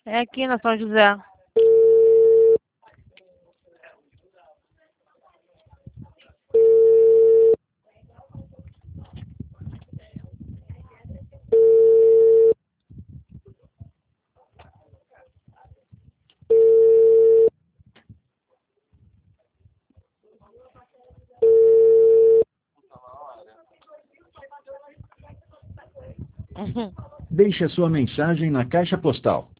É aqui na São José. Deixe a sua mensagem na caixa postal